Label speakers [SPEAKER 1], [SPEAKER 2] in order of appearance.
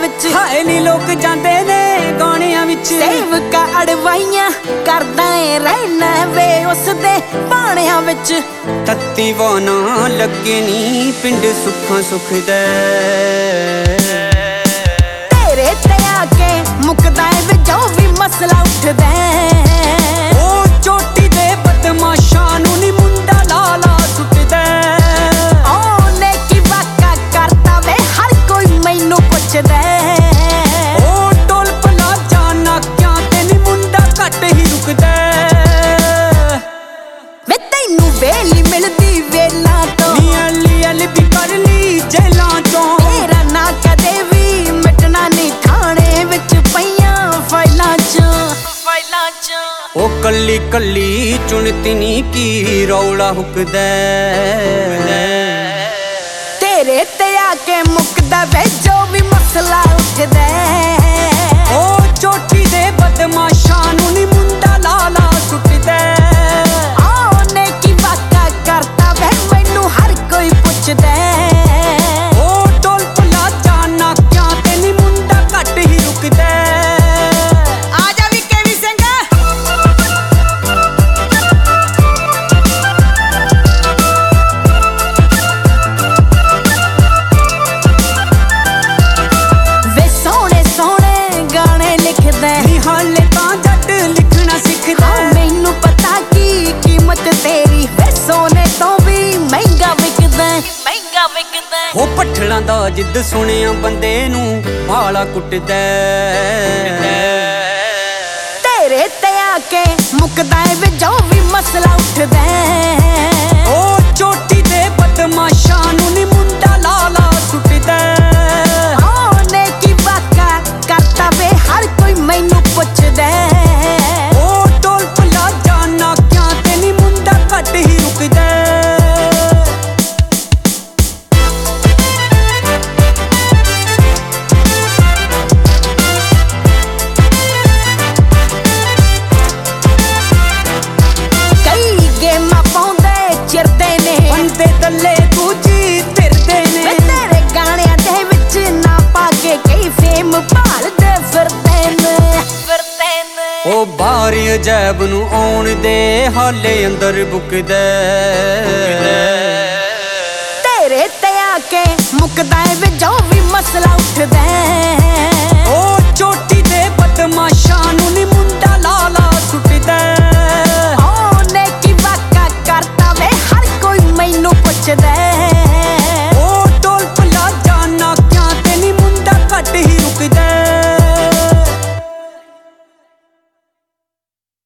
[SPEAKER 1] विच
[SPEAKER 2] हाए नी लोग जांदे ने गाणियां विच
[SPEAKER 1] सेवका अड़वाइयां करदा ए रहना वे उसदे पाणियां विच
[SPEAKER 2] तत्ती वाना लगे नी पिंड सुखां सुख दे
[SPEAKER 1] तेरे ते आके मुकदा ए वे जो भी मसला उठदा
[SPEAKER 2] ओ चोटी दे बदमाशां नूं नी मुंडा लाला सुटदा
[SPEAKER 1] ओने की वाका करता वे हर कोई मैनू पुछदा
[SPEAKER 2] ओ टोल पला जाना क्या ते नी मुंडा घट ही रुकदा
[SPEAKER 1] वे तैनू वेली मिलदी वेला तो
[SPEAKER 2] नी अली अली भी कर ली जेलां चों
[SPEAKER 1] तेरा ना कदे भी मिटना नहीं थाने विच पईयां फाइलां च
[SPEAKER 2] ओ कल्ली कल्ली चुनती नी की रौला हुकदा
[SPEAKER 1] तेरे ते आके मुकदा वे जो भी मसला उठदा
[SPEAKER 2] ओ चोटी दे बदमाशां नूं नी मुंडा लाला सुटदा
[SPEAKER 1] ओने की वाका करता वे मैनू हर कोई पुछदा
[SPEAKER 2] ओ टोल पला जाना क्या ते नी मुंडा घट ही रुकदा
[SPEAKER 1] आजा वी केवी सिंह वे सोहणे सोहणे गाने लिखदा
[SPEAKER 2] नी हाले तां जट लिखना सिखदा
[SPEAKER 1] मैनू पता की कीमत तेरी वे सोने तो भी महंगा विकदा
[SPEAKER 2] हो पठड़ां दा जिद सुनिया बंदे नूं भाला कुटदा
[SPEAKER 1] तेरे ते आके मुकदा ए वे जो भी मसला उठदा
[SPEAKER 2] ओ चोटी दे बदमाशां नूं नी मुंडा लाला सुटदा
[SPEAKER 1] ओने की वाका करता वे हर कोई मैनू पुछदा
[SPEAKER 2] ओ टोल पला जाना क्या ते नी मुंडा घट ही रुकदा
[SPEAKER 1] कई गेमां पाउंदे चिरदे ने
[SPEAKER 2] बंदे तले दूजी तिरदे ने
[SPEAKER 1] वे तेरे गाणियां दे विच ना पाके कई फेम भालदे फिरदे ने
[SPEAKER 2] ओ बाहर अजैब नूं आउण दे हाले अंदर बुकदा
[SPEAKER 1] तेरे ते आके मुकदा ए वे जो भी मसला उठदा